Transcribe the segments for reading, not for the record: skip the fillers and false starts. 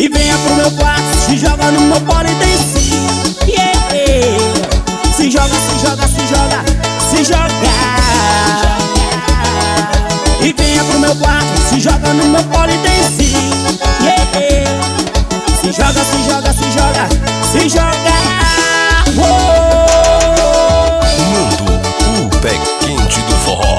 E venha pro meu quarto, se joga no meu polidense. Yeah. Se joga, se joga, se joga, se joga. E venha pro meu quarto, se joga no meu polidense. Yeah. Se joga, se joga, se joga, se joga. Mundo, o pé quente do forró.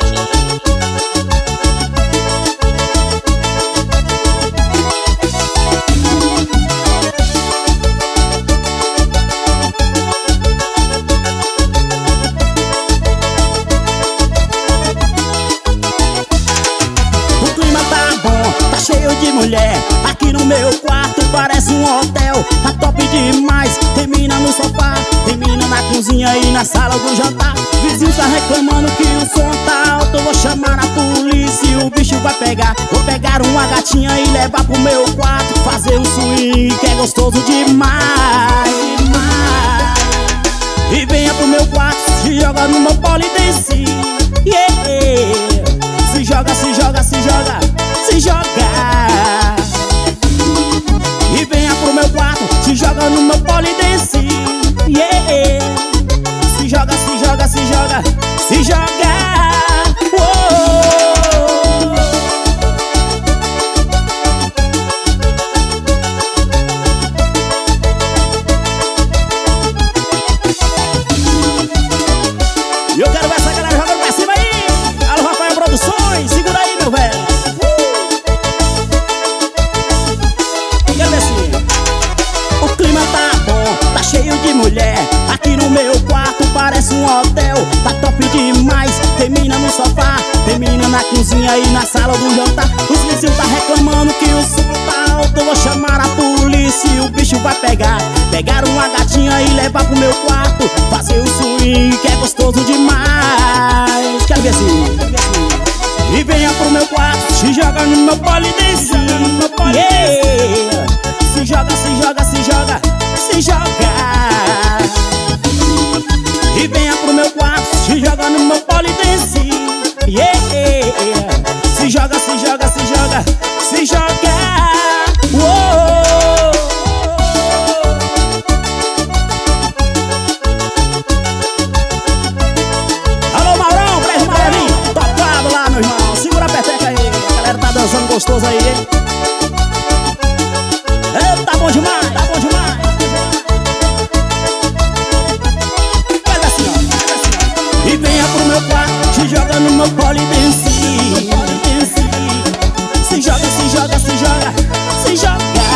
Cheio de mulher, aqui no meu quarto parece um hotel. Tá top demais, termina no sofá, termina na cozinha e na sala do jantar. Vizinho tá reclamando que o som tá alto. Eu vou chamar a polícia e o bicho vai pegar. Vou pegar uma gatinha e levar pro meu quarto, fazer um swing que é gostoso demais, demais. E venha pro meu quarto, se joga no meu polidense. Yeah. Se joga, se joga, se joga, se joga. E venha pro meu quarto, se joga no meu polidense. Yeah. Se joga, se joga, se joga, se joga. E eu quero ver essa galera jogando pra cima aí. Alô, Rafael Produções, segura aí, meu velho. O clima tá bom, tá cheio de mulher. Aqui no meu quarto parece um hotel. Tá top demais, termina no sofá, termina na cozinha e na sala do jantar. Os vizinhos tá reclamando que o som tá alto. Eu vou chamar a polícia e o bicho vai pegar. Pegar uma gatinha e levar pro meu quarto, fazer um swing que é gostoso demais. Quero ver assim. E venha pro meu quarto, se joga no meu polidense. Yeah. Se joga, se joga, se joga, se joga. E venha pro meu quarto, se joga no meu polidense. Yeah. Se joga, se joga, se joga, se joga. Alô, Maurão, Breve Maravilha, topado lá, meu irmão. Segura a peteca aí, a galera tá dançando gostoso aí, hein? Tá bom demais, tá bom demais. Faz assim, ó. E venha pro meu quarto, se joga no meu polidense. Se joga, se joga, se joga, se joga.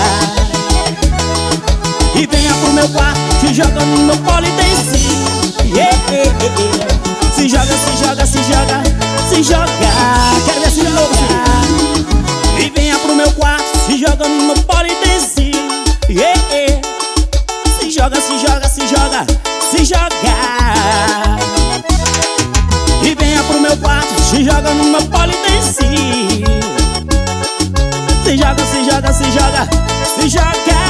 E venha pro meu quarto, se joga no meu polidense. Yeah. Se joga, se joga, se joga, se joga. Quero ver assim de novo. E venha pro meu quarto, se joga no meu polidense. Yeah. Se joga, se joga, se joga, se joga. E venha pro meu quarto, se joga no meu polidense. Se joga, se joga, se joga, se joga.